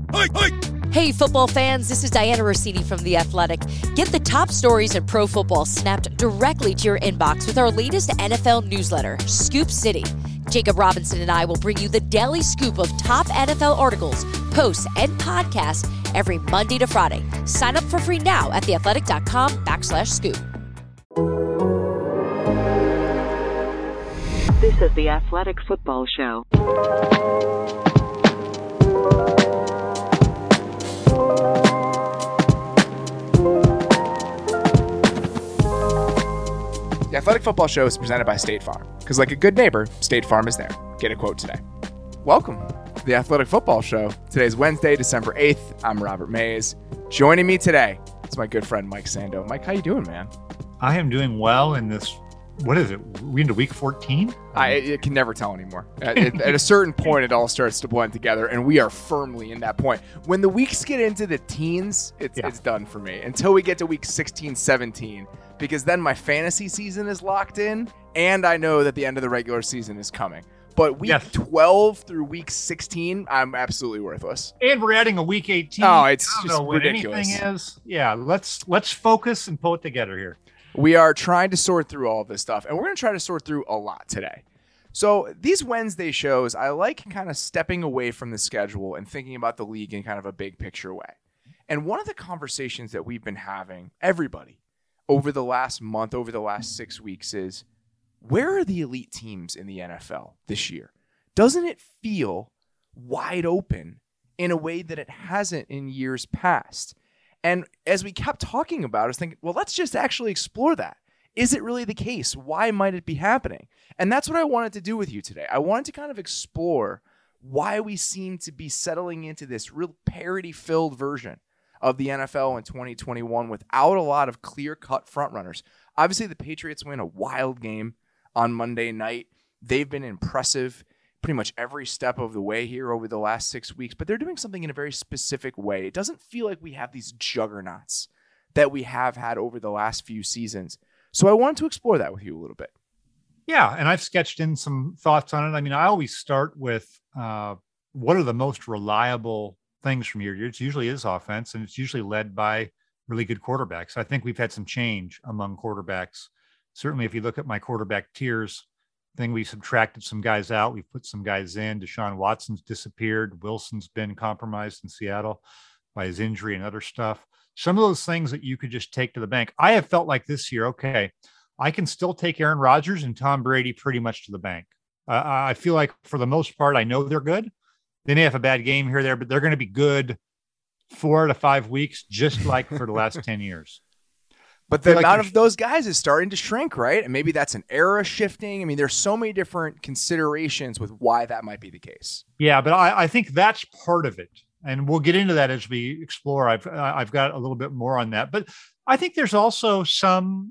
Hey, football fans, this is Diana Rossini from The Athletic. Get the top stories in pro football snapped directly to your inbox with our latest NFL newsletter, Scoop City. Jacob Robinson and I will bring you the daily scoop of top NFL articles, posts, and podcasts every Monday to Friday. Sign up for free now at theathletic.com/scoop. This is The Athletic Football Show. The Athletic Football Show is presented by State Farm, because like a good neighbor, State Farm is there. Get a quote today. Welcome to The Athletic Football Show. Today's Wednesday, December 8th. I'm Robert Mays. Joining me today is my good friend Mike Sando. Mike, how you doing, man? I am doing well in this. What is it? We into week 14? I can never tell anymore. At a certain point, it all starts to blend together, and we are firmly in that point. When the weeks get into the teens, it's done for me. Until we get to week 16, 17, because then my fantasy season is locked in, and I know that the end of the regular season is coming. But week 12 through week 16, I'm absolutely worthless. And we're adding a week 18. Oh, it's I don't just know what ridiculous. Anything is. Yeah, let's focus and pull it together here. We are trying to sort through all of this stuff, and we're going to try to sort through a lot today. So these Wednesday shows, I like kind of stepping away from the schedule and thinking about the league in kind of a big picture way. And one of the conversations that we've been having, everybody, over the last month, over the last 6 weeks is, where are the elite teams in the NFL this year? Doesn't it feel wide open in a way that it hasn't in years past? And as we kept talking about it, I was thinking, well, let's just actually explore that. Is it really the case? Why might it be happening? And that's what I wanted to do with you today. I wanted to kind of explore why we seem to be settling into this real parity-filled version of the NFL in 2021 without a lot of clear-cut frontrunners. Obviously, the Patriots win a wild game on Monday night. They've been impressive pretty much every step of the way here over the last 6 weeks, but they're doing something in a very specific way. It doesn't feel like we have these juggernauts that we have had over the last few seasons. So I wanted to explore that with you a little bit. Yeah, and I've sketched in some thoughts on it. I mean, I always start with what are the most reliable things from year to year. It usually is offense, and it's usually led by really good quarterbacks. I think we've had some change among quarterbacks. Certainly, if you look at my quarterback tiers thing, we subtracted some guys out. We've put some guys in. Deshaun Watson's disappeared. Wilson's been compromised in Seattle by his injury and other stuff. Some of those things that you could just take to the bank. I have felt like this year, okay, I can still take Aaron Rodgers and Tom Brady pretty much to the bank. I feel like for the most part, I know they're good. They may have a bad game here or there, but they're going to be good 4 to 5 weeks, just like for the last 10 years. But the amount of those guys is starting to shrink, right? And maybe that's an era shifting. I mean, there's so many different considerations with why that might be the case. Yeah, but I think that's part of it. And we'll get into that as we explore. I've got a little bit more on that. But I think there's also some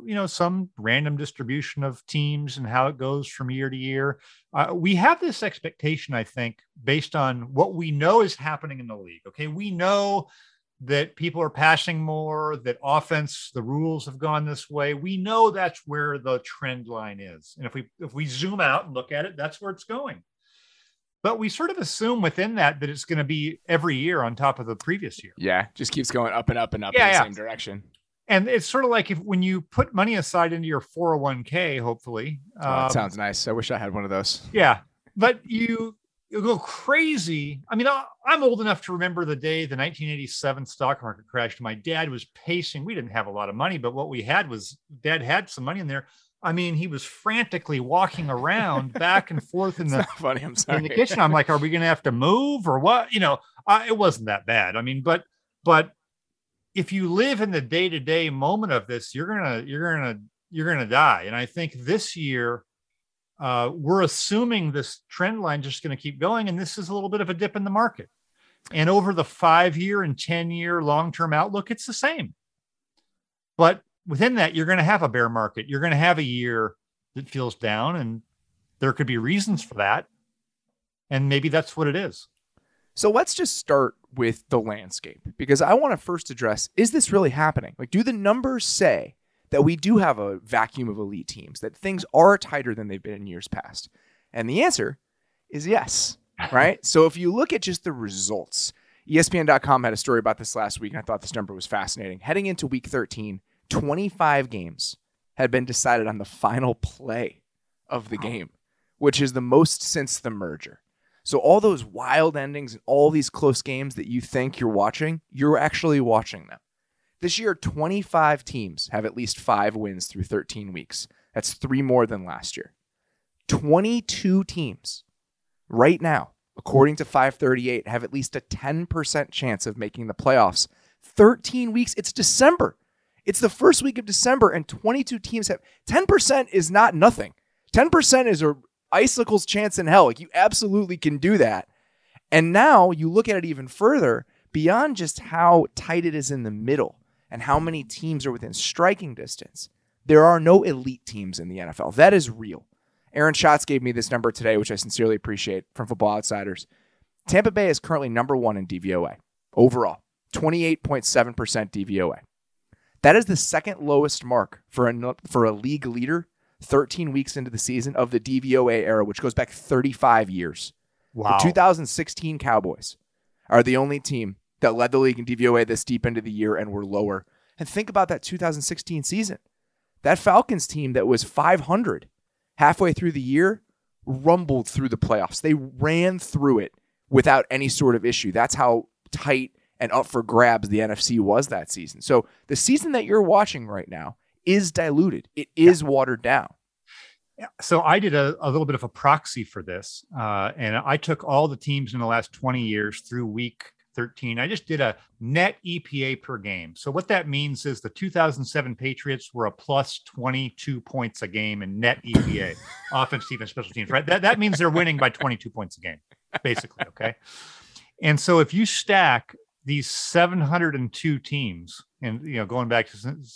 random distribution of teams and how it goes from year to year. We have this expectation, I think, based on what we know is happening in the league. Okay, we know that people are passing more, that offense, the rules have gone this way. We know that's where the trend line is. And if we zoom out and look at it, that's where it's going. But we sort of assume within that it's going to be every year on top of the previous year. Yeah, just keeps going up and up and up in the same direction. And it's sort of like when you put money aside into your 401k, hopefully. That sounds nice. I wish I had one of those. Yeah, but you go crazy. I mean, I'm old enough to remember the day the 1987 stock market crashed. My dad was pacing. We didn't have a lot of money, but what we had was Dad had some money in there. I mean, he was frantically walking around back and forth in the funny. I'm sorry. In the kitchen. I'm like, are we going to have to move or what? It wasn't that bad. I mean, but if you live in the day-to-day moment of this, you're gonna die. And I think this year we're assuming this trend line just going to keep going, and this is a little bit of a dip in the market. And over the 5-year and 10-year long-term outlook, it's the same. But within that, you're going to have a bear market. You're going to have a year that feels down, and there could be reasons for that. And maybe that's what it is. So let's just start with the landscape, because I want to first address, is this really happening? Like, do the numbers say that we do have a vacuum of elite teams, that things are tighter than they've been in years past? And the answer is yes, right? So if you look at just the results, ESPN.com had a story about this last week, and I thought this number was fascinating. Heading into week 13, 25 games had been decided on the final play of the game, which is the most since the merger. So all those wild endings and all these close games that you think you're watching, you're actually watching them. This year, 25 teams have at least 5 wins through 13 weeks. That's 3 more than last year. 22 teams right now, according to 538, have at least a 10% chance of making the playoffs. 13 weeks. It's December. It's the first week of December, and 22 teams have 10% is not nothing. 10% is a icicle's chance in hell. Like, you absolutely can do that. And now you look at it even further beyond just how tight it is in the middle and how many teams are within striking distance. There are no elite teams in the NFL. That is real. Aaron Schatz gave me this number today, which I sincerely appreciate, from Football Outsiders. Tampa Bay is currently number 1 in DVOA overall, 28.7% DVOA. That is the second lowest mark for a league leader 13 weeks into the season of the DVOA era, which goes back 35 years. Wow. The 2016 Cowboys are the only team that led the league in DVOA this deep into the year and were lower. And think about that 2016 season. That Falcons team that was 500 halfway through the year rumbled through the playoffs. They ran through it without any sort of issue. That's how tight and up for grabs the NFC was that season. So the season that you're watching right now is diluted. It is watered down. Yeah. So I did a little bit of a proxy for this, and I took all the teams in the last 20 years through week 13. I just did a net EPA per game. So what that means is the 2007 Patriots were a plus 22 points a game in net EPA, offense, defense, special teams, right? That means they're winning by 22 points a game, basically, okay? And so if you stack these 702 teams, and going back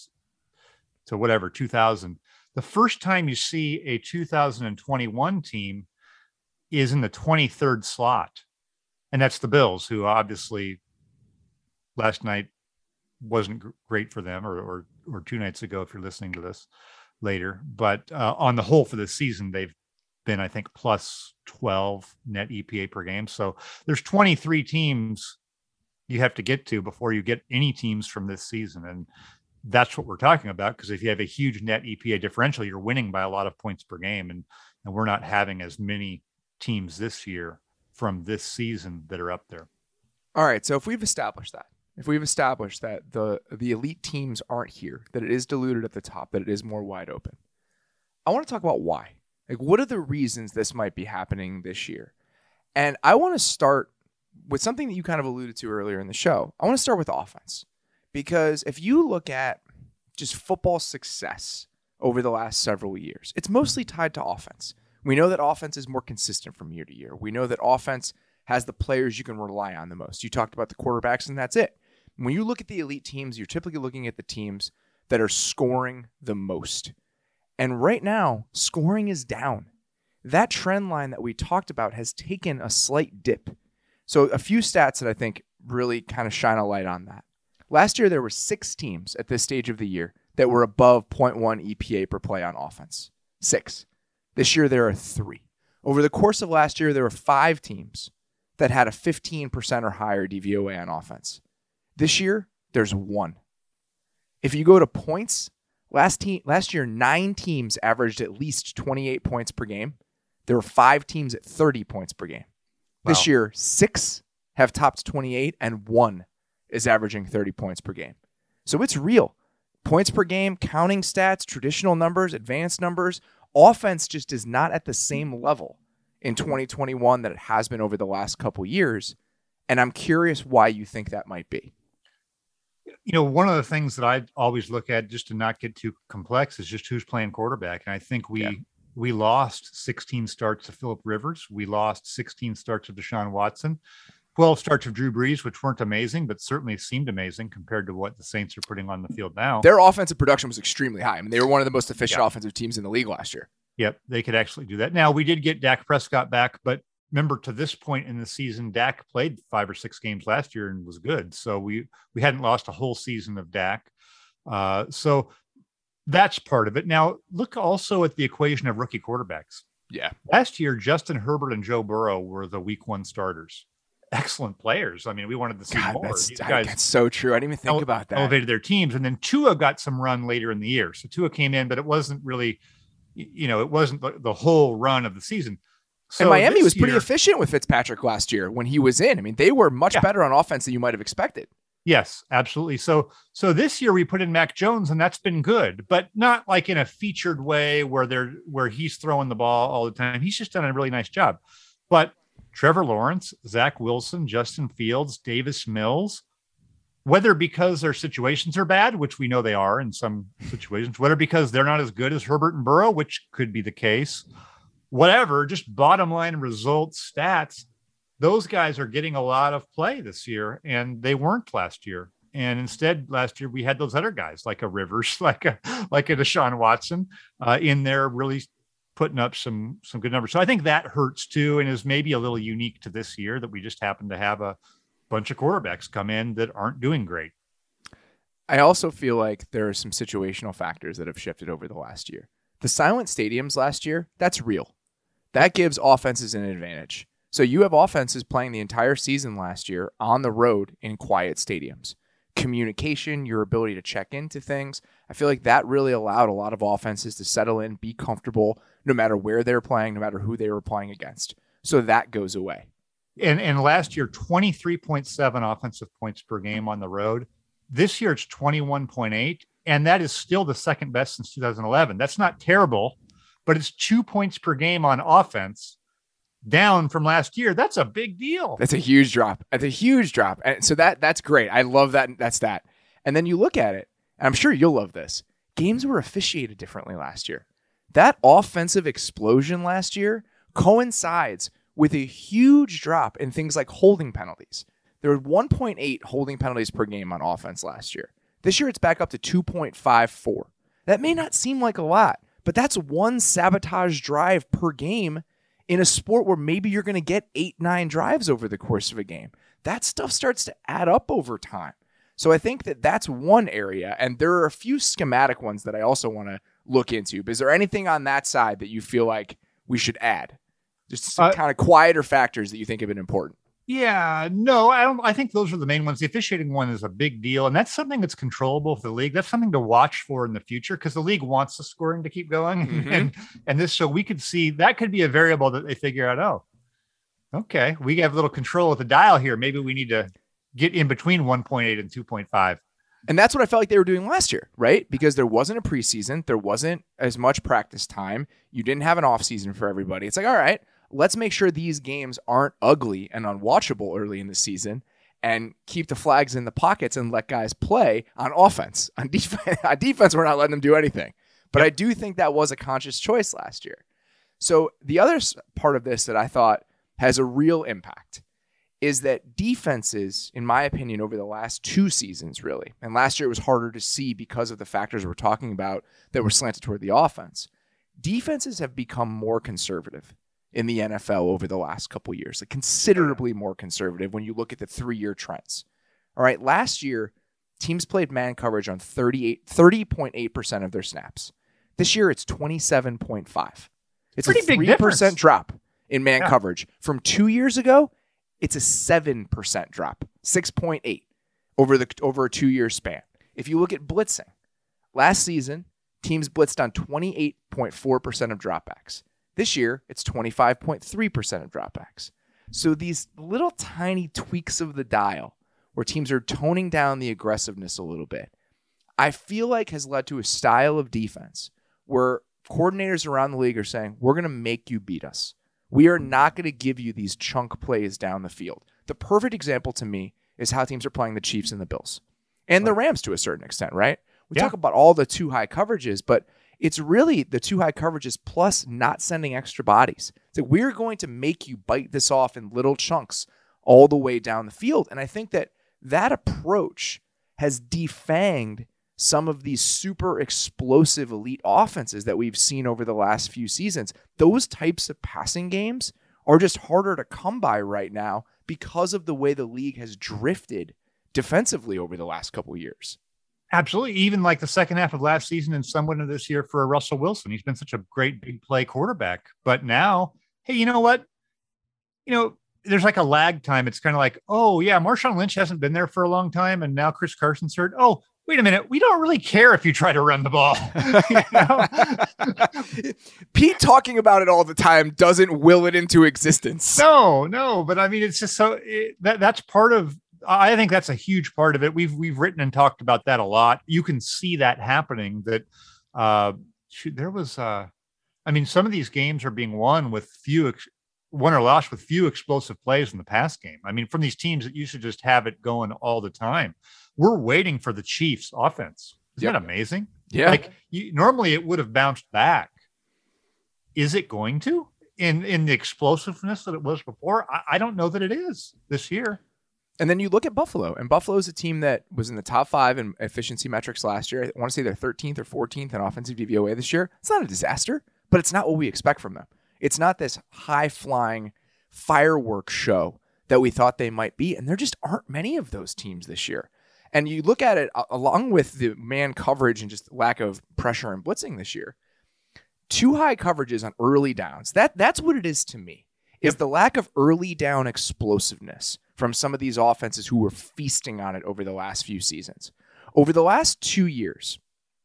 to whatever, 2000, the first time you see a 2021 team is in the 23rd slot. And that's the Bills, who obviously last night wasn't great for them, or 2 nights ago, if you're listening to this later. But on the whole for this season, they've been, I think, plus 12 net EPA per game. So there's 23 teams you have to get to before you get any teams from this season. And that's what we're talking about, because if you have a huge net EPA differential, you're winning by a lot of points per game. And we're not having as many teams this year from this season that are up there. All right. So if we've established that the elite teams aren't here, that it is diluted at the top, that it is more wide open, I want to talk about why. Like, what are the reasons this might be happening this year? And I want to start with something that you kind of alluded to earlier in the show. I want to start with offense, because if you look at just football success over the last several years, it's mostly tied to offense. We know that offense is more consistent from year to year. We know that offense has the players you can rely on the most. You talked about the quarterbacks, and that's it. When you look at the elite teams, you're typically looking at the teams that are scoring the most. And right now, scoring is down. That trend line that we talked about has taken a slight dip. So a few stats that I think really kind of shine a light on that. Last year, there were 6 teams at this stage of the year that were above 0.1 EPA per play on offense. 6. This year, there are 3. Over the course of last year, there were 5 teams that had a 15% or higher DVOA on offense. This year, there's 1. If you go to points, last year, 9 teams averaged at least 28 points per game. There were 5 teams at 30 points per game. Wow. This year, 6 have topped 28, and 1 is averaging 30 points per game. So it's real. Points per game, counting stats, traditional numbers, advanced numbers. Offense just is not at the same level in 2021 that it has been over the last couple years. And I'm curious why you think that might be. One of the things that I always look at, just to not get too complex, is just who's playing quarterback. And I think we lost 16 starts to Phillip Rivers. We lost 16 starts of Deshaun Watson. 12 starts of Drew Brees, which weren't amazing, but certainly seemed amazing compared to what the Saints are putting on the field now. Their offensive production was extremely high. I mean, they were one of the most efficient offensive teams in the league last year. Yep, they could actually do that. Now, we did get Dak Prescott back, but remember, to this point in the season, Dak played 5 or 6 games last year and was good. So we hadn't lost a whole season of Dak. So that's part of it. Now, look also at the equation of rookie quarterbacks. Yeah. Last year, Justin Herbert and Joe Burrow were the week 1 starters. excellent players. I mean, we wanted to see more. That's so true. I didn't even think about that. Elevated their teams. And then Tua got some run later in the year. So Tua came in, but it wasn't really, it wasn't the whole run of the season. So and Miami was pretty efficient with Fitzpatrick last year when he was in. I mean, they were much better on offense than you might have expected. Yes, absolutely. So this year we put in Mac Jones, and that's been good, but not like in a featured way where he's throwing the ball all the time. He's just done a really nice job. But Trevor Lawrence, Zach Wilson, Justin Fields, Davis Mills, whether because their situations are bad, which we know they are in some situations, whether because they're not as good as Herbert and Burrow, which could be the case, whatever, just bottom line results, stats, those guys are getting a lot of play this year, and they weren't last year. And instead, last year we had those other guys like a Rivers, like a Deshaun Watson in there, really putting up some good numbers. So I think that hurts too, and is maybe a little unique to this year that we just happen to have a bunch of quarterbacks come in that aren't doing great. I also feel like there are some situational factors that have shifted over the last year. The silent stadiums last year, that's real. That gives offenses an advantage. So you have offenses playing the entire season last year on the road in quiet stadiums. Communication, your ability to check into things, I feel like that really allowed a lot of offenses to settle in, be comfortable, no matter where they're playing, no matter who they were playing against. So that goes away. And last year, 23.7 offensive points per game on the road. This year, it's 21.8, and that is still the second best since 2011. That's not terrible, but it's 2 points per game on offense, down from last year. That's a big deal. That's a huge drop. That's a huge drop. And so that's great. I love that. That's that. And then you look at it, and I'm sure you'll love this. Games were officiated differently last year. That offensive explosion last year coincides with a huge drop in things like holding penalties. There were 1.8 holding penalties per game on offense last year. This year, it's back up to 2.54. That may not seem like a lot, but that's one sabotage drive per game in a sport where maybe you're going to get 8-9 drives over the course of a game. That stuff starts to add up over time. So I think that that's one area, and there are a few schematic ones that I also want to look into. But is there anything on that side that you feel like we should add? Just some kind of quieter factors that you think have been important. Yeah, no, I don't. I think those are the main ones. The officiating one is a big deal, and that's something that's controllable for the league. That's something to watch for in the future because the league wants the scoring to keep going, and this, so we could see that could be a variable that they figure out. Oh, okay, we have a little control with the dial here. Maybe we need to get in between 1.8 and 2.5. And that's what I felt like they were doing last year, right? Because there wasn't a preseason, there wasn't as much practice time. You didn't have an off season for everybody. It's like, all right, let's make sure these games aren't ugly and unwatchable early in the season and keep the flags in the pockets and let guys play on offense. On defense, we're not letting them do anything. But I do think that was a conscious choice last year. So the other part of this that I thought has a real impact is that defenses, in my opinion, over the last two seasons, really, and last year it was harder to see because of the factors we're talking about that were slanted toward the offense, defenses have become more conservative in the NFL over the last couple of years, like considerably more conservative when you look at the 3-year trends. All right, last year, teams played man coverage on 30.8% of their snaps. This year, it's 27.5. It's pretty a 3% big difference. drop in man coverage. From 2 years ago, it's a 7% drop, 6.8 over a 2-year span. If you look at blitzing, last season, teams blitzed on 28.4% of dropbacks. This year, it's 25.3% of dropbacks. So these little tiny tweaks of the dial where teams are toning down the aggressiveness a little bit, I feel like has led to a style of defense where coordinators around the league are saying, we're going to make you beat us. We are not going to give you these chunk plays down the field. The perfect example to me is how teams are playing the Chiefs and the Bills and the Rams to a certain extent, right? We talk about all the too high coverages, but it's really the too high coverages plus not sending extra bodies. So we're going to make you bite this off in little chunks all the way down the field. And I think that that approach has defanged some of these super explosive elite offenses that we've seen over the last few seasons. Those types of passing games are just harder to come by right now because of the way the league has drifted defensively over the last couple of years. Absolutely. Even like the second half of last season and somewhat of this year for Russell Wilson. He's been such a great big play quarterback. But now, hey, you know what? there's like a lag time. It's kind of like, oh yeah, Marshawn Lynch hasn't been there for a long time, and now Chris Carson's hurt. Oh, wait a minute, we don't really care if you try to run the ball. Pete talking about it all the time doesn't will it into existence. No, but I mean, it's just that's part of. I think that's a huge part of it. We've written and talked about that a lot. You can see that happening. That there was. I mean, some of these games are being won or lost with few explosive plays in the pass game. I mean, from these teams that used to just have it going all the time. We're waiting for the Chiefs offense. Isn't that amazing? Yeah. Like normally it would have bounced back. Is it going to in the explosiveness that it was before? I don't know that it is this year. And then you look at Buffalo, and Buffalo is a team that was in the top 5 in efficiency metrics last year. I want to say they're 13th or 14th in offensive DVOA this year. It's not a disaster, but it's not what we expect from them. It's not this high-flying fireworks show that we thought they might be, and there just aren't many of those teams this year. And you look at it along with the man coverage and just lack of pressure and blitzing this year, too high coverages on early downs. That's what it is to me, is the lack of early down explosiveness from some of these offenses who were feasting on it over the last few seasons. Over the last 2 years,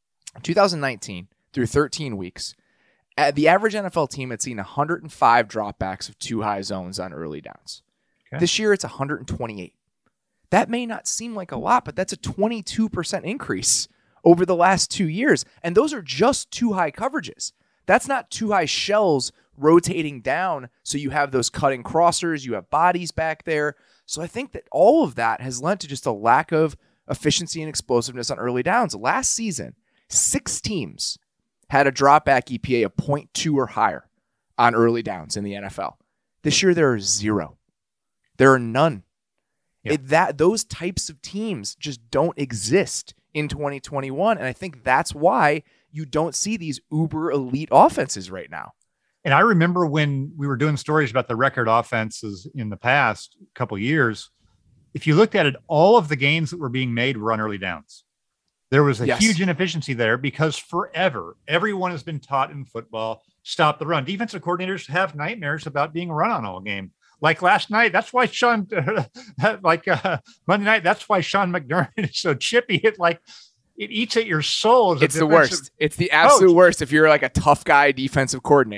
2019 through 13 weeks, the average NFL team had seen 105 dropbacks of too high zones on early downs. Okay. This year, it's 128. That may not seem like a lot, but that's a 22% increase over the last 2 years. And those are just too high coverages. That's not too high shells rotating down, so you have those cutting crossers, you have bodies back there. So I think that all of that has led to just a lack of efficiency and explosiveness on early downs. Last season, 6 teams had a dropback EPA of 0.2 or higher on early downs in the NFL. This year, there are 0. There are none. Yep. Those types of teams just don't exist in 2021, and I think that's why you don't see these uber elite offenses right now. And I remember when we were doing stories about the record offenses in the past couple of years, if you looked at it, all of the gains that were being made were on early downs. There was a huge inefficiency there because forever, everyone has been taught in football, stop the run. Defensive coordinators have nightmares about being run on all game. Like last night, that's why Monday night, that's why Sean McDermott is so chippy. It eats at your soul. It's the worst. It's the absolute worst if you're like a tough guy defensive coordinator.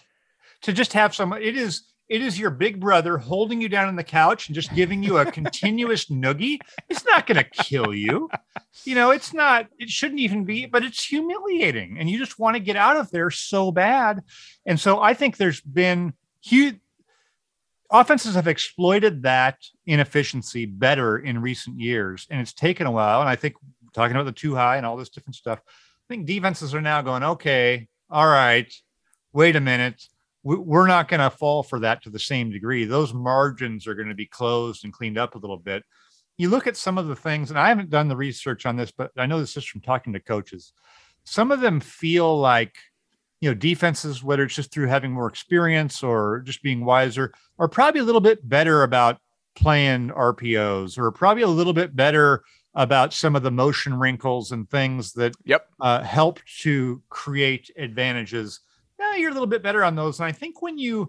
To just have someone, it is your big brother holding you down on the couch and just giving you a continuous noogie. It's not going to kill you. It's not, it shouldn't even be, but it's humiliating. And you just want to get out of there so bad. And so I think there's been huge, offenses have exploited that inefficiency better in recent years, and it's taken a while. And I think talking about the too high and all this different stuff, I think defenses are now going, okay, all right, wait a minute. We're not going to fall for that to the same degree. Those margins are going to be closed and cleaned up a little bit. You look at some of the things, and I haven't done the research on this, but I know this is from talking to coaches. Some of them feel like, defenses, whether it's just through having more experience or just being wiser, are probably a little bit better about playing RPOs, or probably a little bit better about some of the motion wrinkles and things that help to create advantages. Now you're a little bit better on those. And I think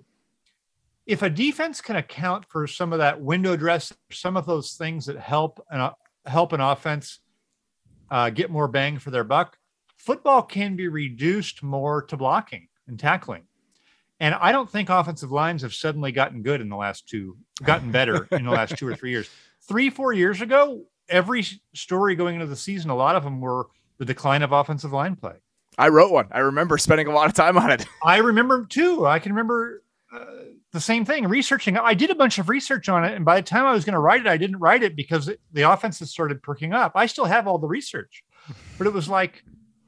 if a defense can account for some of that window dress, some of those things that help an offense get more bang for their buck, football can be reduced more to blocking and tackling. And I don't think offensive lines have suddenly gotten better in the last 2 or 3 years. 3-4 years ago, every story going into the season, a lot of them were the decline of offensive line play. I wrote one. I remember spending a lot of time on it. I remember too. I can remember the same thing, researching. I did a bunch of research on it. And by the time I was going to write it, I didn't write it because the offenses started perking up. I still have all the research, but it was like,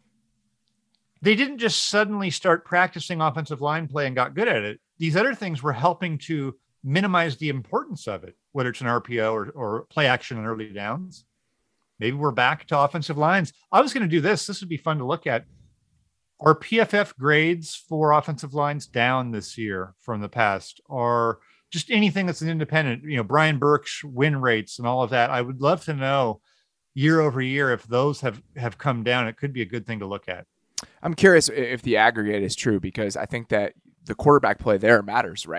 they didn't just suddenly start practicing offensive line play and got good at it. These other things were helping to minimize the importance of it, whether it's an RPO or play action and early downs. Maybe we're back to offensive lines. I was going to do this. This would be fun to look at. Are PFF grades for offensive lines down this year from the past, or just anything that's an independent, Brian Burke's win rates and all of that? I would love to know year over year if those have come down. It could be a good thing to look at. I'm curious if the aggregate is true, because I think that the quarterback play there matters, right?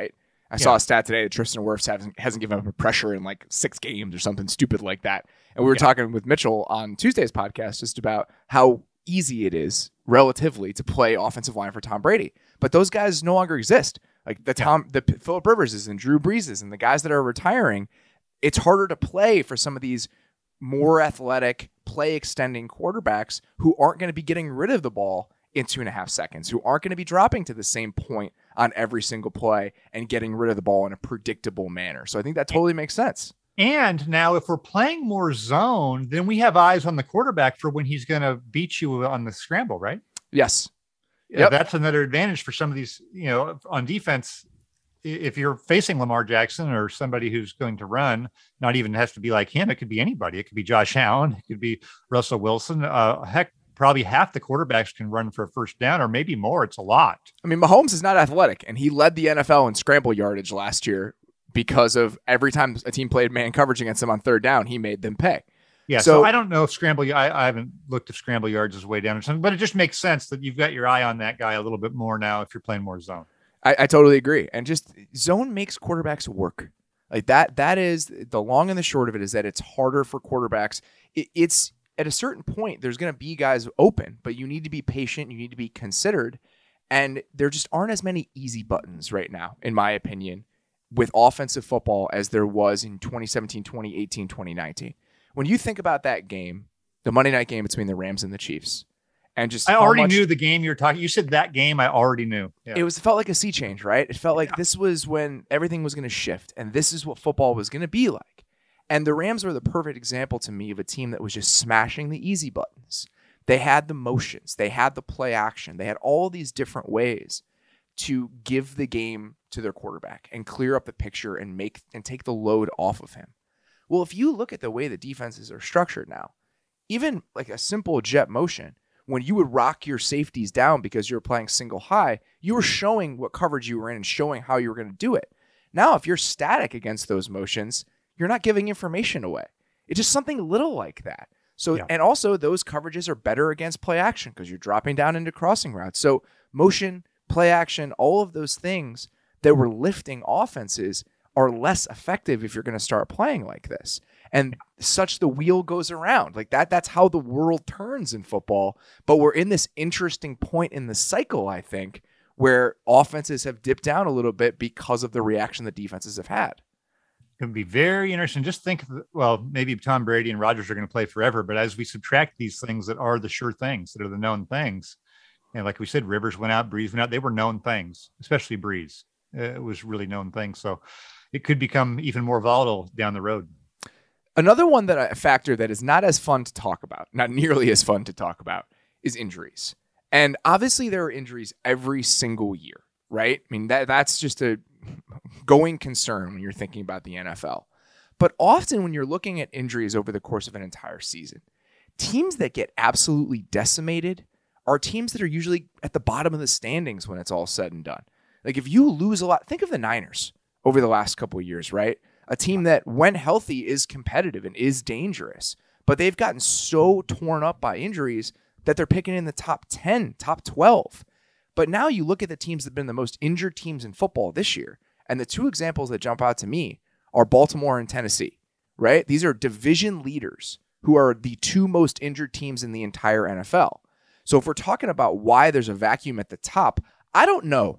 I saw a stat today that Tristan Wirfs hasn't given up a pressure in like 6 games or something stupid like that. And we were talking with Mitchell on Tuesday's podcast just about how easy it is relatively to play offensive line for Tom Brady. But those guys no longer exist. Like the Phillip Riverses and Drew Breeses and the guys that are retiring, it's harder to play for some of these more athletic, play extending quarterbacks who aren't going to be getting rid of the ball in 2.5 seconds, who aren't going to be dropping to the same point on every single play and getting rid of the ball in a predictable manner. So I think that totally makes sense. And now if we're playing more zone, then we have eyes on the quarterback for when he's going to beat you on the scramble, right? Yes. Yeah, that's another advantage for some of these, on defense. If you're facing Lamar Jackson or somebody who's going to run, not even has to be like him. It could be anybody. It could be Josh Allen. It could be Russell Wilson. Heck, probably half the quarterbacks can run for a first down or maybe more. It's a lot. I mean, Mahomes is not athletic, and he led the NFL in scramble yardage last year because of every time a team played man coverage against him on third down, he made them pay. Yeah, so I don't know if I haven't looked if scramble yards is way down or something, but it just makes sense that you've got your eye on that guy a little bit more now if you're playing more zone. I totally agree. And just zone makes quarterbacks work. Like that is the long and the short of it, is that it's harder for quarterbacks. It's at a certain point, there's going to be guys open, but you need to be patient. You need to be considered. And there just aren't as many easy buttons right now, in my opinion, with offensive football as there was in 2017, 2018, 2019. When you think about that game, the Monday night game between the Rams and the Chiefs, and just I already knew the game you're talking. You said that game, I already knew. Yeah. It felt like a sea change, right? It felt like this was when everything was going to shift, and this is what football was going to be like. And the Rams were the perfect example to me of a team that was just smashing the easy buttons. They had the motions, they had the play action, they had all these different ways to give the game to their quarterback and clear up the picture and take the load off of him. Well, if you look at the way the defenses are structured now, even like a simple jet motion, when you would rock your safeties down because you were playing single high, you were showing what coverage you were in and showing how you were going to do it. Now, if you're static against those motions, you're not giving information away. It's just something little like that. So, And also those coverages are better against play action because you're dropping down into crossing routes. So motion, play action, all of those things that were lifting offenses are less effective if you're going to start playing like this. And such the wheel goes around like that. That's how the world turns in football. But we're in this interesting point in the cycle, I think, where offenses have dipped down a little bit because of the reaction that defenses have had. It can be very interesting. Just think, maybe Tom Brady and Rodgers are going to play forever, but as we subtract these things that are the sure things, that are the known things, and like we said, Rivers went out, Breeze went out, they were known things, especially Breeze. It was really known things. So it could become even more volatile down the road. Another one a factor that is not as fun to talk about, not nearly as fun to talk about, is injuries. And obviously there are injuries every single year, right? I mean, that's just a going concern when you're thinking about the NFL. But often when you're looking at injuries over the course of an entire season, teams that get absolutely decimated are teams that are usually at the bottom of the standings when it's all said and done. Like if you lose a lot, think of the Niners over the last couple of years, right? A team that when healthy is competitive and is dangerous, but they've gotten so torn up by injuries that they're picking in the top 10, top 12. But now you look at the teams that have been the most injured teams in football this year, and the two examples that jump out to me are Baltimore and Tennessee, right? These are division leaders who are the two most injured teams in the entire NFL. So if we're talking about why there's a vacuum at the top, I don't know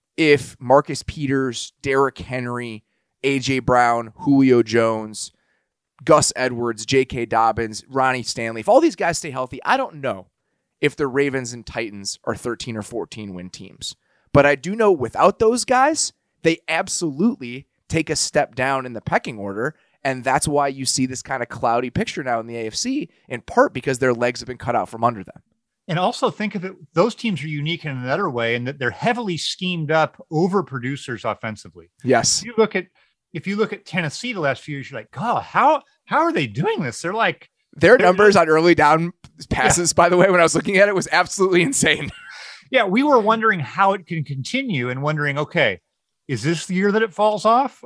if Marcus Peters, Derrick Henry, A.J. Brown, Julio Jones, Gus Edwards, J.K. Dobbins, Ronnie Stanley, if all these guys stay healthy, I don't know if the Ravens and Titans are 13 or 14 win teams. But I do know without those guys, they absolutely take a step down in the pecking order. And that's why you see this kind of cloudy picture now in the AFC, in part because their legs have been cut out from under them. And also think of it, those teams are unique in another way in that they're heavily schemed up over producers offensively. Yes. If you look at Tennessee the last few years, you're like, God, how are they doing this? They're like their numbers on early down passes, by the way, when I was looking at it, was absolutely insane. Yeah, we were wondering how it can continue and wondering, okay, is this the year that it falls off?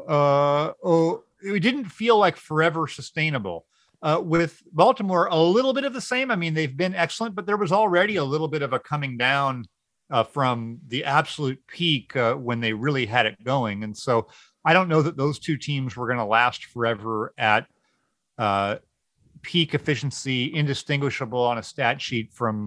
It didn't feel like forever sustainable. With Baltimore, a little bit of the same. I mean, they've been excellent, but there was already a little bit of a coming down from the absolute peak when they really had it going. And so I don't know that those two teams were going to last forever at peak efficiency, indistinguishable on a stat sheet from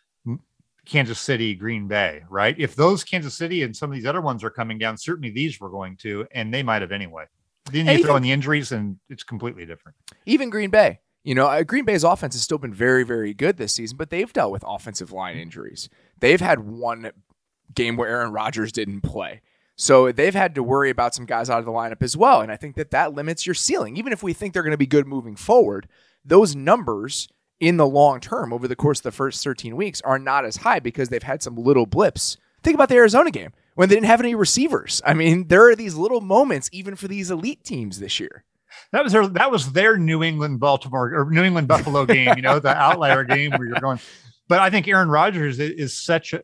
Kansas City, Green Bay, right? If those Kansas City and some of these other ones are coming down, certainly these were going to, and they might have anyway. Then you throw in the injuries and it's completely different. Even Green Bay, Green Bay's offense has still been very, very good this season, but they've dealt with offensive line injuries. They've had one game where Aaron Rodgers didn't play. So they've had to worry about some guys out of the lineup as well. And I think that limits your ceiling. Even if we think they're going to be good moving forward, those numbers in the long term over the course of the first 13 weeks are not as high because they've had some little blips. Think about the Arizona game when they didn't have any receivers. I mean, there are these little moments even for these elite teams this year. That was their New England Buffalo game, the outlier game where you're going. But I think Aaron Rodgers is such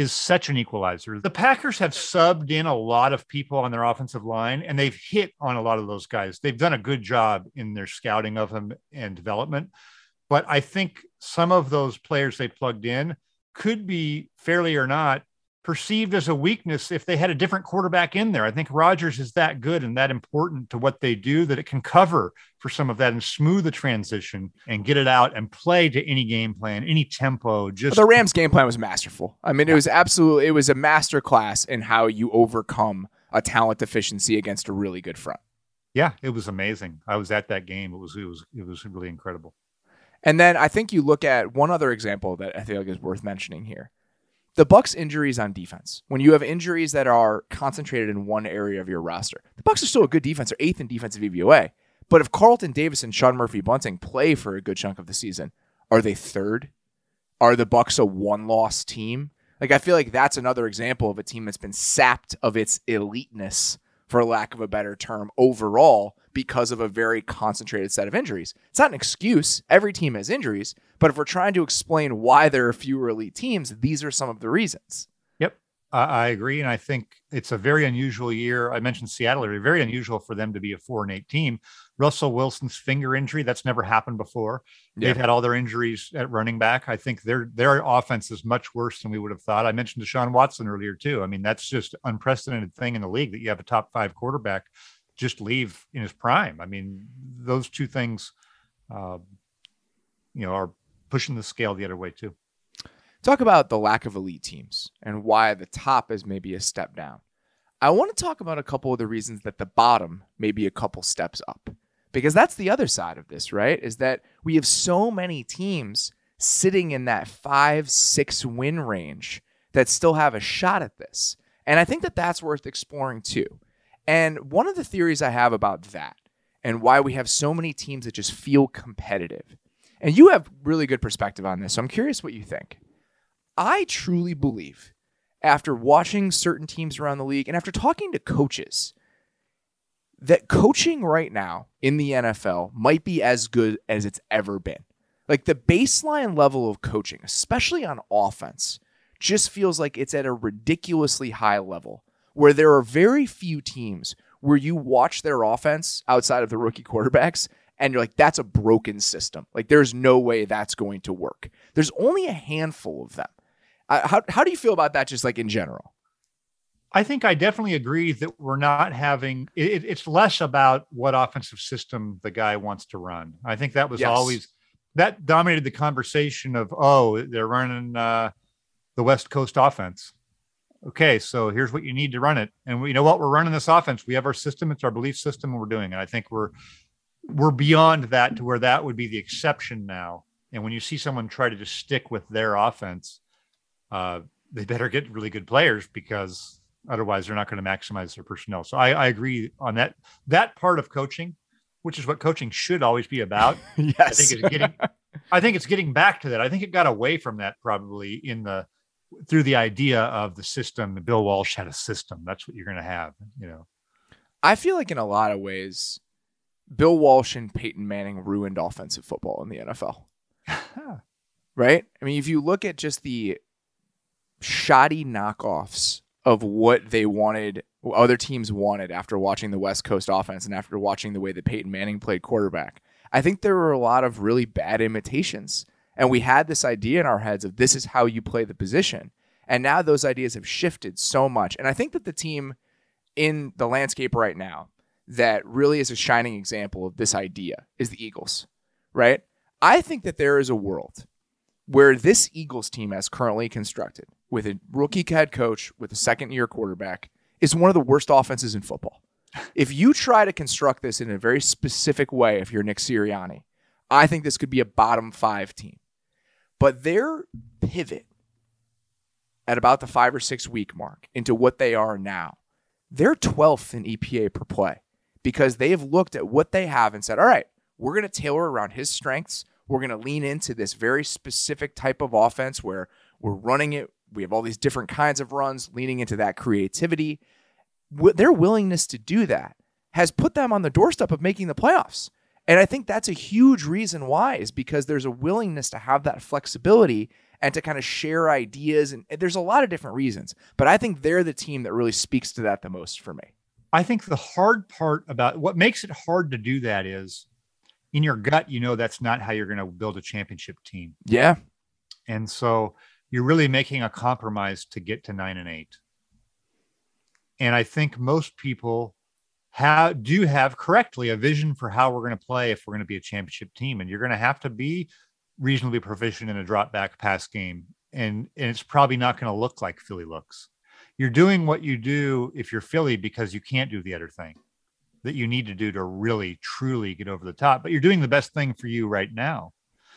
an equalizer. The Packers have subbed in a lot of people on their offensive line, and they've hit on a lot of those guys. They've done a good job in their scouting of them and development. But I think some of those players they plugged in could be, fairly or not, perceived as a weakness if they had a different quarterback in there. I think Rodgers is that good and that important to what they do that it can cover for some of that and smooth the transition and get it out and play to any game plan, any tempo. The Rams game plan was masterful. I mean, it was a master class in how you overcome a talent deficiency against a really good front. Yeah, it was amazing. I was at that game. It was really incredible. And then I think you look at one other example that I feel like is worth mentioning here. The Bucs injuries on defense. When you have injuries that are concentrated in one area of your roster, the Bucs are still a good defense. They're 8th in defensive EVOA. But if Carlton Davis and Sean Murphy-Bunting play for a good chunk of the season, are they 3rd? Are the Bucs a one-loss team? I feel like that's another example of a team that's been sapped of its eliteness, for lack of a better term, overall because of a very concentrated set of injuries. It's not an excuse. Every team has injuries. But if we're trying to explain why there are fewer elite teams, these are some of the reasons. Yep, I agree. And I think it's a very unusual year. I mentioned Seattle earlier, very unusual for them to be a 4-8 team. Russell Wilson's finger injury, that's never happened before. Yeah. They've had all their injuries at running back. I think their offense is much worse than we would have thought. I mentioned Deshaun Watson earlier, too. I mean, that's just an unprecedented thing in the league that you have a top 5 quarterback just leave in his prime. I mean, those two things, are pushing the scale the other way too. Talk about the lack of elite teams and why the top is maybe a step down. I want to talk about a couple of the reasons that the bottom may be a couple steps up, because that's the other side of this, right? Is that we have so many teams sitting in that 5-6 win range that still have a shot at this. And I think that that's worth exploring too. And one of the theories I have about that and why we have so many teams that just feel competitive, and you have really good perspective on this, so I'm curious what you think. I truly believe, after watching certain teams around the league and after talking to coaches, that coaching right now in the NFL might be as good as it's ever been. Like the baseline level of coaching, especially on offense, just feels like it's at a ridiculously high level where there are very few teams where you watch their offense outside of the rookie quarterbacks and you're like, that's a broken system. Like there's no way that's going to work. There's only a handful of them. How do you feel about that just like in general? I think I definitely agree that we're not having, it's less about what offensive system the guy wants to run. I think that was always, that dominated the conversation of, they're running the West Coast offense. Okay, so here's what you need to run it. And you know what? We're running this offense. We have our system. It's our belief system. And we're doing it. I think we're beyond that to where that would be the exception now. And when you see someone try to just stick with their offense, they better get really good players because otherwise they're not going to maximize their personnel. So I agree on that part of coaching, which is what coaching should always be about. Yes. I think it's getting back to that. I think it got away from that probably through the idea of the system. Bill Walsh had a system. That's what you're going to have, I feel like in a lot of ways, Bill Walsh and Peyton Manning ruined offensive football in the NFL. Right? I mean, if you look at just the shoddy knockoffs of what they wanted, other teams wanted after watching the West Coast offense and after watching the way that Peyton Manning played quarterback, I think there were a lot of really bad imitations. And we had this idea in our heads of this is how you play the position. And now those ideas have shifted so much. And I think that the team in the landscape right now that really is a shining example of this idea is the Eagles, right? I think that there is a world where this Eagles team, as currently constructed, with a rookie head coach, with a second-year quarterback, is one of the worst offenses in football. If you try to construct this in a very specific way, if you're Nick Sirianni, I think this could be a bottom 5 team. But their pivot at about the 5 or 6 week mark into what they are now, they're 12th in EPA per play because they have looked at what they have and said, all right, we're going to tailor around his strengths. We're going to lean into this very specific type of offense where we're running it. We have all these different kinds of runs, leaning into that creativity. Their willingness to do that has put them on the doorstep of making the playoffs. And I think that's a huge reason why, is because there's a willingness to have that flexibility and to kind of share ideas. And there's a lot of different reasons, but I think they're the team that really speaks to that the most for me. I think the hard part about what makes it hard to do that is in your gut, that's not how you're going to build a championship team. Yeah. And so you're really making a compromise to get to 9-8. And I think most people do have correctly a vision for how we're going to play if we're going to be a championship team. And you're going to have to be reasonably proficient in a drop back pass game. And it's probably not going to look like Philly looks. You're doing what you do if you're Philly because you can't do the other thing that you need to do to really, truly get over the top. But you're doing the best thing for you right now.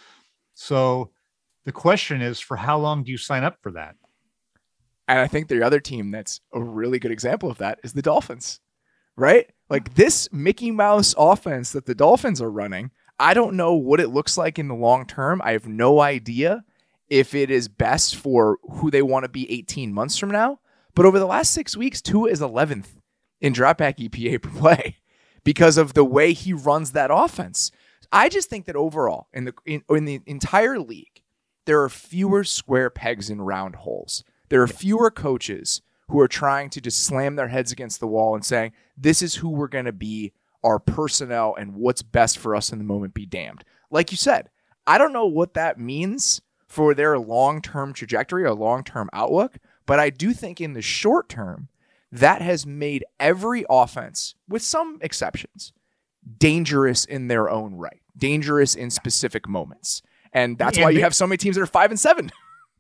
So the question is, for how long do you sign up for that? And I think the other team that's a really good example of that is the Dolphins, right? Like this Mickey Mouse offense that the Dolphins are running, I don't know what it looks like in the long term. I have no idea if it is best for who they want to be 18 months from now. But over the last 6 weeks, Tua is 11th in dropback EPA per play because of the way he runs that offense. I just think that overall in the entire league, there are fewer square pegs in round holes. There are fewer coaches who are trying to just slam their heads against the wall and saying, this is who we're going to be, our personnel, and what's best for us in the moment be damned. Like you said, I don't know what that means for their long-term trajectory or long-term outlook, but I do think in the short term, that has made every offense, with some exceptions, dangerous in their own right, dangerous in specific moments. And that's why you have so many teams that are 5-7.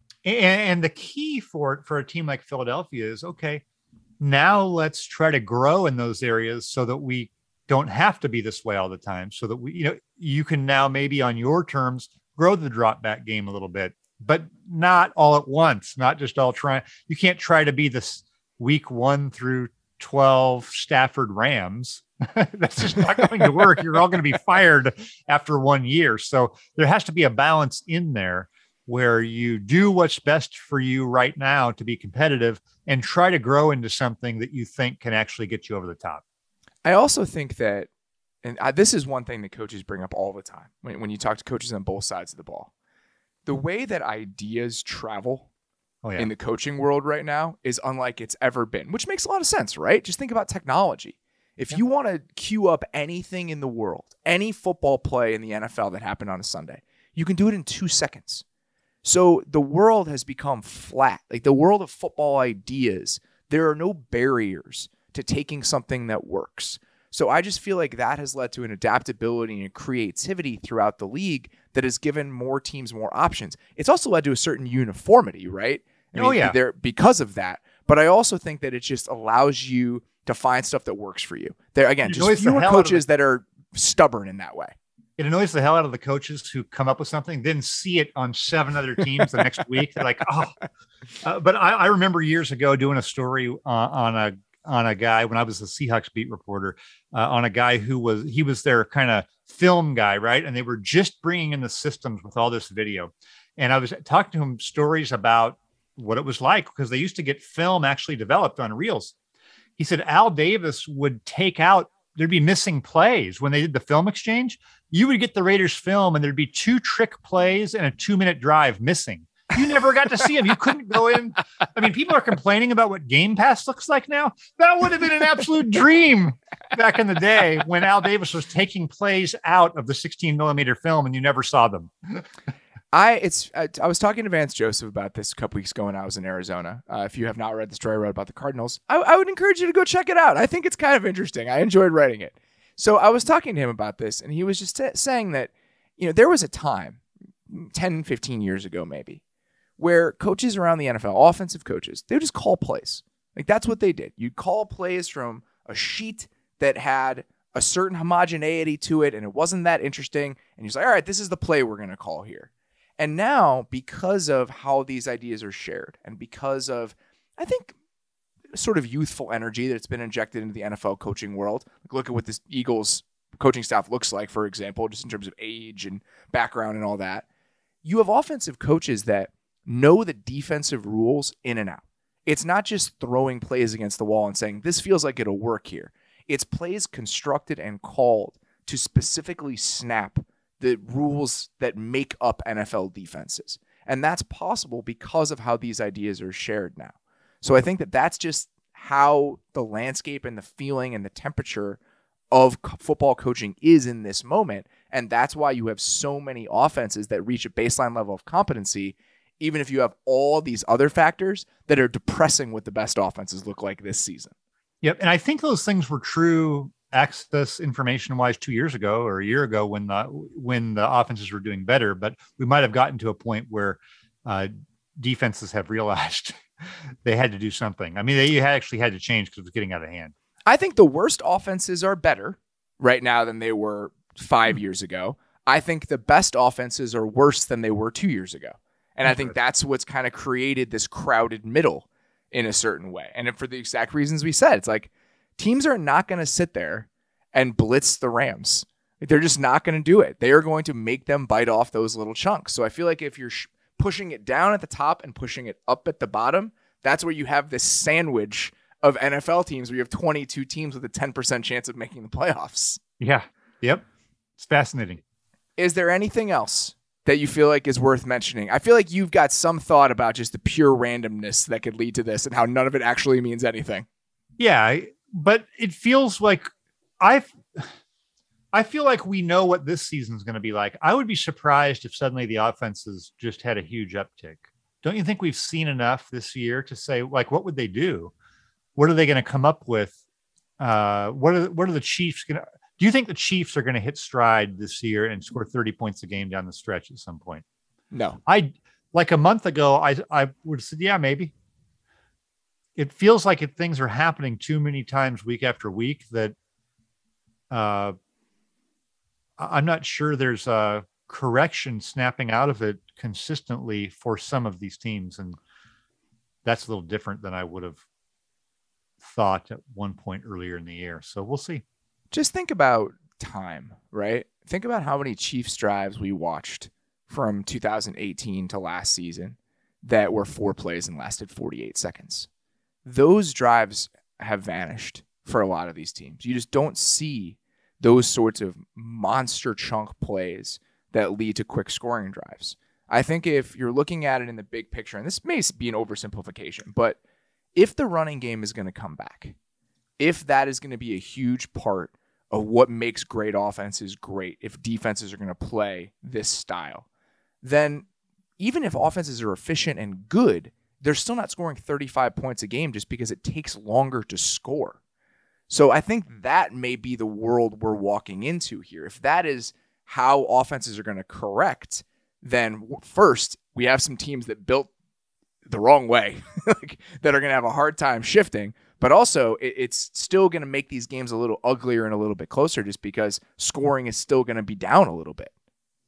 And the key for a team like Philadelphia is, okay, now let's try to grow in those areas so that we don't have to be this way all the time. So that you can now maybe on your terms grow the drop back game a little bit, but not all at once, not just all trying. You can't try to be this week 1 through 12 Stafford Rams. That's just not going to work. You're all going to be fired after 1 year. So there has to be a balance in there where you do what's best for you right now to be competitive and try to grow into something that you think can actually get you over the top. I also think that, and this is one thing that coaches bring up all the time when you talk to coaches on both sides of the ball, the way that ideas travel in the coaching world right now is unlike it's ever been, which makes a lot of sense, right? Just think about technology. If you want to queue up anything in the world, any football play in the NFL that happened on a Sunday, you can do it in 2 seconds. So the world has become flat. Like the world of football ideas, there are no barriers to taking something that works. So I just feel like that has led to an adaptability and creativity throughout the league that has given more teams more options. It's also led to a certain uniformity, right? Because of that. But I also think that it just allows you to find stuff that works for you. There again, just fewer coaches that are stubborn in that way. It annoys the hell out of the coaches who come up with something, then see it on 7 other teams the next week. They're like, but I remember years ago doing a story on a guy when I was the Seahawks beat reporter on a guy who was their kind of film guy, right? And they were just bringing in the systems with all this video. And I was talking to him stories about what it was like because they used to get film actually developed on reels. He said Al Davis would take out, there'd be missing plays when they did the film exchange. You would get the Raiders film and there'd be 2 trick plays and a 2-minute drive missing. You never got to see them. You couldn't go in. I mean, people are complaining about what Game Pass looks like now. That would have been an absolute dream back in the day when Al Davis was taking plays out of the 16 millimeter film and you never saw them. I was talking to Vance Joseph about this a couple weeks ago when I was in Arizona. If you have not read the story I wrote about the Cardinals, I would encourage you to go check it out. I think it's kind of interesting. I enjoyed writing it. So I was talking to him about this, and he was just saying that, there was a time, 10, 15 years ago maybe, where coaches around the NFL, offensive coaches, they would just call plays. Like, that's what they did. You'd call plays from a sheet that had a certain homogeneity to it, and it wasn't that interesting. And he's like, all right, this is the play we're going to call here. And now, because of how these ideas are shared, and because of, I think, sort of youthful energy that's been injected into the NFL coaching world, like, look at what this Eagles coaching staff looks like, for example, just in terms of age and background and all that. You have offensive coaches that know the defensive rules in and out. It's not just throwing plays against the wall and saying, this feels like it'll work here. It's plays constructed and called to specifically snap the rules that make up NFL defenses. And that's possible because of how these ideas are shared now. So I think that that's just how the landscape and the feeling and the temperature of football coaching is in this moment. And that's why you have so many offenses that reach a baseline level of competency, even if you have all these other factors that are depressing what the best offenses look like this season. Yep. And I think those things were true access information wise 2 years ago or a year ago when the offenses were doing better, but we might have gotten to a point where defenses have realized they had to do something. I mean, they actually had to change because it was getting out of hand. I think the worst offenses are better right now than they were 5 years ago. I think the best offenses are worse than they were 2 years ago. And I think that's what's kind of created this crowded middle in a certain way. And for the exact reasons we said, it's like teams are not going to sit there and blitz the Rams. They're just not going to do it. They are going to make them bite off those little chunks. So I feel like if you're pushing it down at the top and pushing it up at the bottom, that's where you have this sandwich of NFL teams where you have 22 teams with a 10% chance of making the playoffs. Yeah. Yep. It's fascinating. Is there anything else that you feel like is worth mentioning? I feel like you've got some thought about just the pure randomness that could lead to this and how none of it actually means anything. Yeah, but it feels like I feel like we know what this season is going to be like. I would be surprised if suddenly the offenses just had a huge uptick. Don't you think we've seen enough this year to say, like, what would they do? What are they going to come up with? What are the Chiefs going to? Do you think the Chiefs are going to hit stride this year and score 30 points a game down the stretch at some point? No. Like a month ago, I would have said, yeah, maybe. It feels like things are happening too many times week after week that I'm not sure there's a correction snapping out of it consistently for some of these teams. And that's a little different than I would have thought at one point earlier in the year. So we'll see. Just think about time, right? Think about how many Chiefs drives we watched from 2018 to last season that were 4 plays and lasted 48 seconds. Those drives have vanished for a lot of these teams. You just don't see those sorts of monster chunk plays that lead to quick scoring drives. I think if you're looking at it in the big picture, and this may be an oversimplification, but if the running game is going to come back, if that is going to be a huge part of what makes great offenses great, if defenses are going to play this style, then even if offenses are efficient and good, they're still not scoring 35 points a game just because it takes longer to score. So I think that may be the world we're walking into here. If that is how offenses are going to correct, then first, we have some teams that built the wrong way that are going to have a hard time shifting. But also, it's still going to make these games a little uglier and a little bit closer just because scoring is still going to be down a little bit.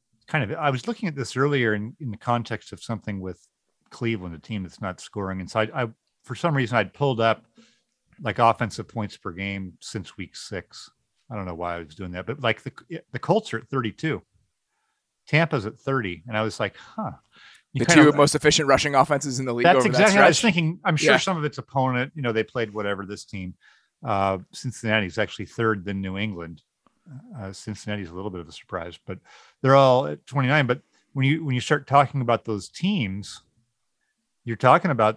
I was looking at this earlier in the context of something with Cleveland, a team that's not scoring. And so I for some reason, I'd pulled up like offensive points per game since week 6. I don't know why I was doing that, but like the Colts are at 32. Tampa's at 30. And I was like, The two most efficient rushing offenses in the league. That's exactly what I was thinking. I'm sure some of its opponent, they played whatever this team. Cincinnati's actually third than New England. Cincinnati's a little bit of a surprise, but they're all at 29. But when you start talking about those teams, you're talking about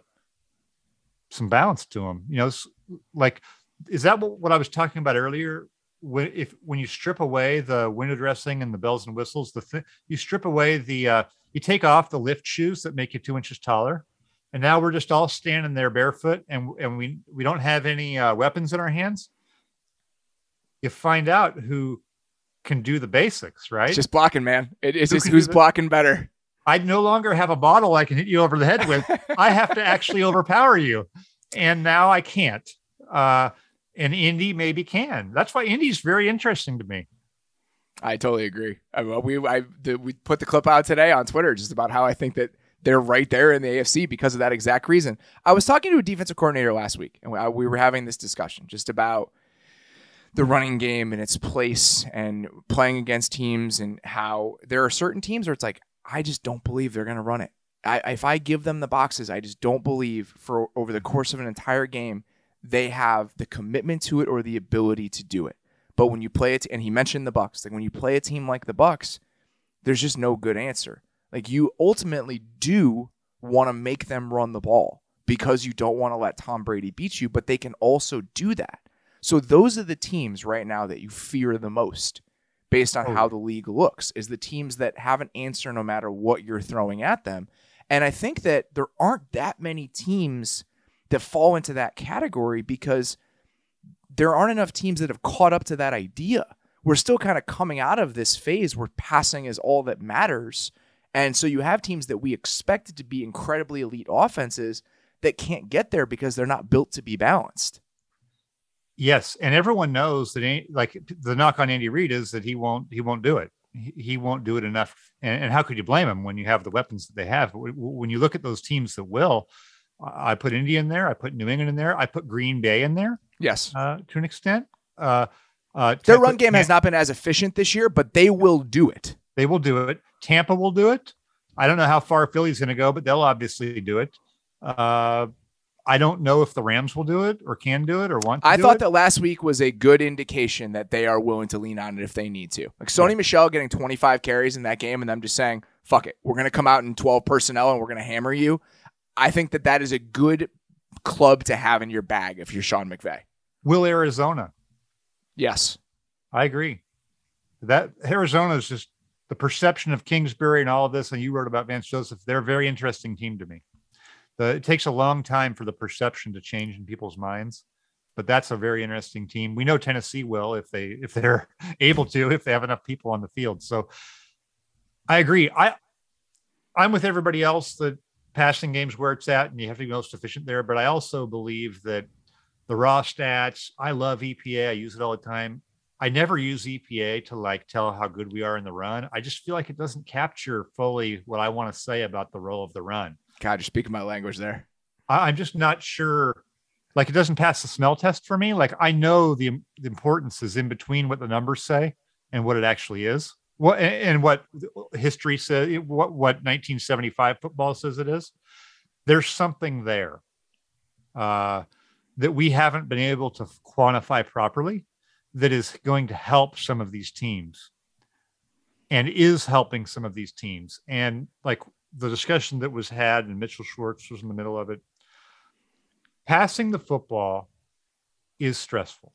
some balance to them. Like, is that what I was talking about earlier? When you strip away the window dressing and the bells and whistles, you strip away the You take off the lift shoes that make you 2 inches taller. And now we're just all standing there barefoot and we don't have any weapons in our hands. You find out who can do the basics, right? It's just blocking, man. It's just who's blocking better. I no longer have a bottle I can hit you over the head with. I have to actually overpower you. And now I can't. And Indy maybe can. That's why Indy's very interesting to me. I totally agree. We put the clip out today on Twitter just about how I think that they're right there in the AFC because of that exact reason. I was talking to a defensive coordinator last week, and we were having this discussion just about the running game and its place and playing against teams and how there are certain teams where it's like, I just don't believe they're going to run it. If I give them the boxes, I just don't believe for over the course of an entire game, they have the commitment to it or the ability to do it. But when you play it, and he mentioned the Bucs, like when you play a team like the Bucs, there's just no good answer. Like you ultimately do want to make them run the ball because you don't want to let Tom Brady beat you, but they can also do that. So those are the teams right now that you fear the most based on how the league looks, is the teams that have an answer no matter what you're throwing at them. And I think that there aren't that many teams that fall into that category because there aren't enough teams that have caught up to that idea. We're still kind of coming out of this phase where passing is all that matters. And so you have teams that we expected to be incredibly elite offenses that can't get there because they're not built to be balanced. Yes, and everyone knows that like the knock on Andy Reid is that he won't do it. He won't do it enough. And how could you blame him when you have the weapons that they have? When you look at those teams that will, I put Indy in there, I put New England in there, I put Green Bay in there. Yes, to an extent. Their run game has not been as efficient this year, but they will do it. They will do it. Tampa will do it. I don't know how far Philly's going to go, but they'll obviously do it. I don't know if the Rams will do it or can do it or want to do it. I thought that last week was a good indication that they are willing to lean on it if they need to. Like Sony Michel getting 25 carries in that game and them just saying, fuck it, we're going to come out in 12 personnel and we're going to hammer you. I think that that is a good club to have in your bag if you're Sean McVay. Will Arizona? Yes. I agree. That Arizona is just the perception of Kingsbury and all of this, and you wrote about Vance Joseph. They're a very interesting team to me. It takes a long time for the perception to change in people's minds, but that's a very interesting team. We know Tennessee will if they're able to, if they have enough people on the field. So I agree. I'm with everybody else that passing game's where it's at, and you have to be most efficient there. But I also believe that the raw stats, I love EPA. I use it all the time. I never use EPA to like tell how good we are in the run. I just feel like it doesn't capture fully what I want to say about the role of the run. God, you're speaking my language there. I'm just not sure. Like it doesn't pass the smell test for me. Like I know the importance is in between what the numbers say and what it actually is. What and what history says, what 1975 football says it is. There's something there that we haven't been able to quantify properly that is going to help some of these teams and is helping some of these teams. And like the discussion that was had, and Mitchell Schwartz was in the middle of it, passing the football is stressful.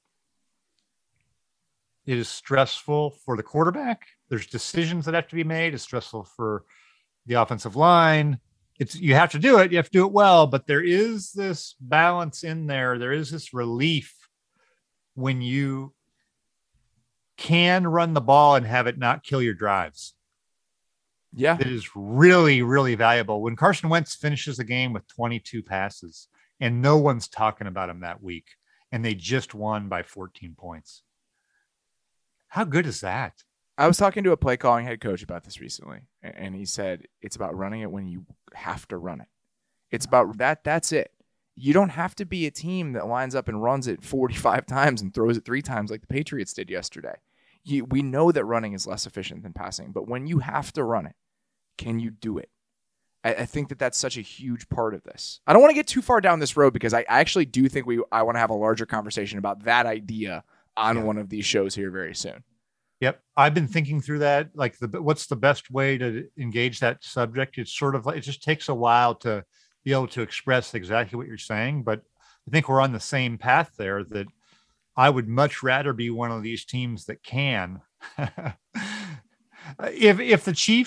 It is stressful for the quarterback. There's decisions that have to be made. It's stressful for the offensive line. You have to do it. You have to do it well, but there is this balance in there. There is this relief when you can run the ball and have it not kill your drives. Yeah. It is really, really valuable. When Carson Wentz finishes a game with 22 passes and no one's talking about him that week, and they just won by 14 points. How good is that? I was talking to a play calling head coach about this recently, and he said it's about running it when you have to run it. It's about that. That's it. You don't have to be a team that lines up and runs it 45 times and throws it 3 times like the Patriots did yesterday. We know that running is less efficient than passing, but when you have to run it, can you do it? I think that that's such a huge part of this. I don't want to get too far down this road because I actually do think I want to have a larger conversation about that idea on one of these shows here very soon. Yep. I've been thinking through that. Like what's the best way to engage that subject? It's sort of like, it just takes a while to be able to express exactly what you're saying. But I think we're on the same path there, that I would much rather be one of these teams that can. If the Chiefs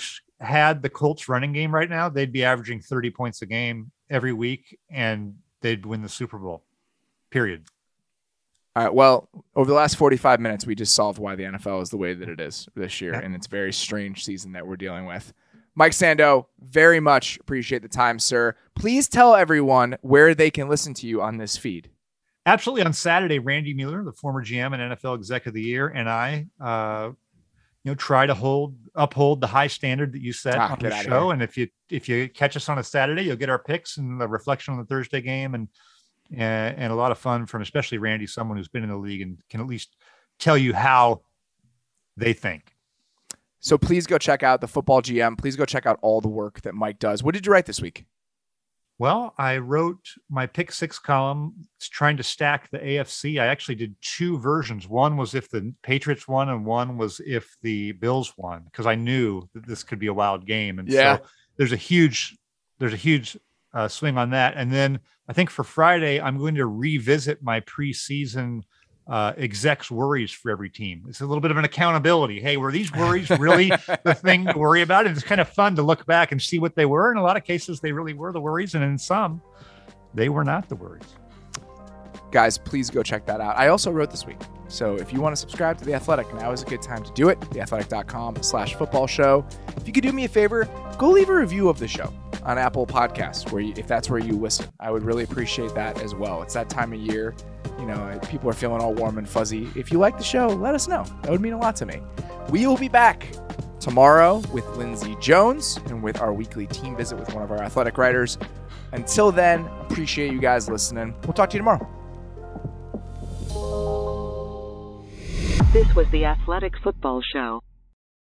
had the Colts running game right now, they'd be averaging 30 points a game every week, and they'd win the Super Bowl, period. All right. Well, over the last 45 minutes, we just solved why the NFL is the way that it is this year, and it's a very strange season that we're dealing with. Mike Sando, very much appreciate the time, sir. Please tell everyone where they can listen to you on this feed. Absolutely. On Saturday, Randy Mueller, the former GM and NFL Exec of the Year, and I, try to uphold the high standard that you set on the show. And if you catch us on a Saturday, you'll get our picks and the reflection on the Thursday game, and a lot of fun from especially Randy, someone who's been in the league and can at least tell you how they think. So please go check out the Football GM. Please go check out all the work that Mike does. What did you write this week? Well, I wrote my pick six column trying to stack the AFC. I actually did two versions. One was if the Patriots won, and one was if the Bills won, because I knew that this could be a wild game. And so there's a huge swing on that. And then I think for Friday, I'm going to revisit my preseason execs worries for every team. It's a little bit of an accountability. Hey, were these worries really the thing to worry about? And it's kind of fun to look back and see what they were. In a lot of cases, they really were the worries. And in some, they were not the worries. Guys, please go check that out. I also wrote this week. So if you want to subscribe to The Athletic, now is a good time to do it. theathletic.com/football show. If you could do me a favor, go leave a review of the show on Apple Podcasts, if that's where you listen. I would really appreciate that as well. It's that time of year. People are feeling all warm and fuzzy. If you like the show, let us know. That would mean a lot to me. We will be back tomorrow with Lindsey Jones and with our weekly team visit with one of our athletic writers. Until then, appreciate you guys listening. We'll talk to you tomorrow. This was the Athletic Football Show.